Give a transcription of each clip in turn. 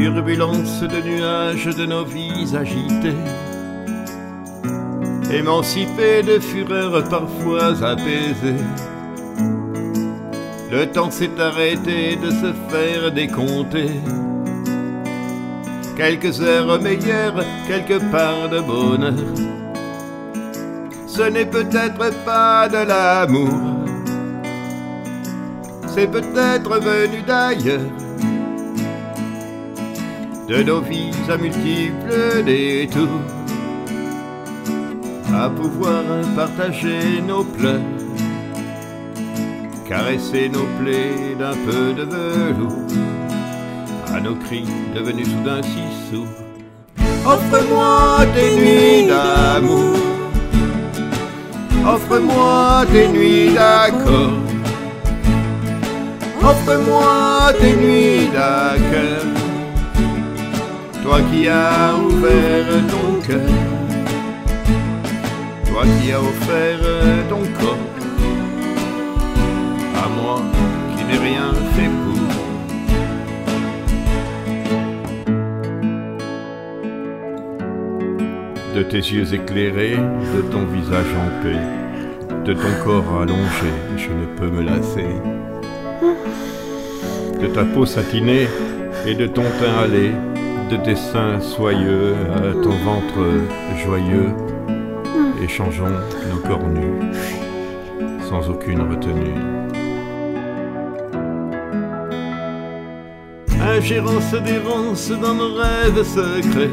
turbulence de nuages de nos vies agitées, émancipés de fureur parfois apaisée. Le temps s'est arrêté de se faire décompter. Quelques heures meilleures, quelque part de bonheur. Ce n'est peut-être pas de l'amour, c'est peut-être venu d'ailleurs, de nos vies à multiples détours, à pouvoir partager nos pleurs, caresser nos plaies d'un peu de velours, à nos cris devenus soudain si sourds. Offre-moi tes nuits d'amour, offre-moi tes nuits d'accord, offre-moi tes nuits d'accueil, toi qui as ouvert ton cœur, toi qui as offert ton corps, à moi qui n'ai rien fait pour. De tes yeux éclairés, de ton visage en paix, de ton corps allongé, je ne peux me lasser. De ta peau satinée et de ton teint hâlé, de tes seins soyeux à ton ventre joyeux, échangeons nos corps nus, sans aucune retenue. Ingérence d'errance dans nos rêves secrets,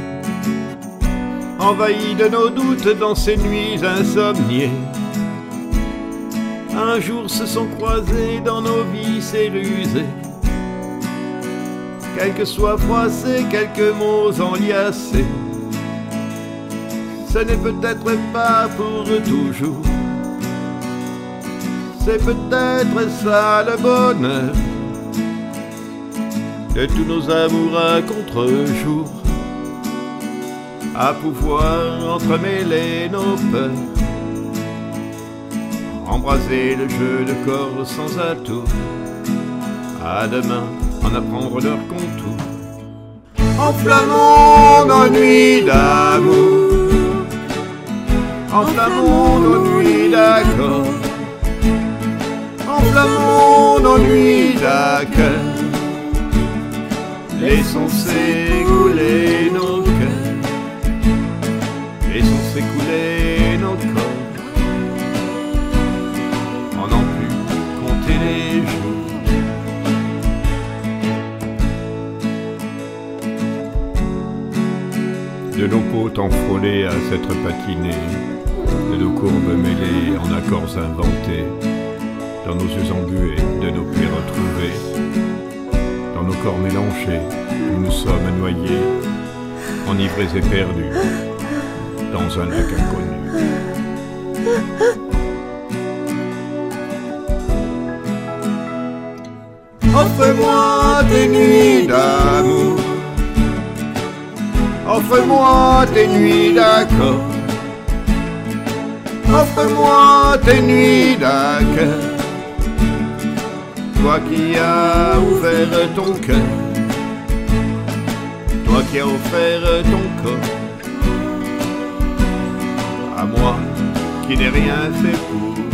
envahis de nos doutes dans ces nuits insomniées. Un jour se sont croisés dans nos vies ces rusées, quelques soies froissées, quelques mots enliacés. Ce n'est peut-être pas pour toujours, c'est peut-être ça le bonheur de tous nos amours à contre-jour, à pouvoir entremêler nos peurs, embraser le jeu de corps sans atour, à demain en apprendre leurs contours. Enflammons nos nuits d'amour, enflammons nos nuits d'accord, enflammons nos nuits d'accueil, laissons s'écouler nos cœurs, laissons s'écouler nos corps, on n'en plus compter les jours. De nos côtes enfrôlées à s'être patinées, de nos courbes mêlées en accords inventés, dans nos yeux embués, de nos plaies retrouvées, dans nos corps mélangés, où nous sommes noyés, enivrés et perdus, dans un lac inconnu. Offre-moi tes nuits d'amour, offre-moi tes nuits d'accord, offre-moi tes nuits d'accueil, toi qui as ouvert ton cœur, toi qui as offert ton corps, à moi qui n'ai rien fait pour.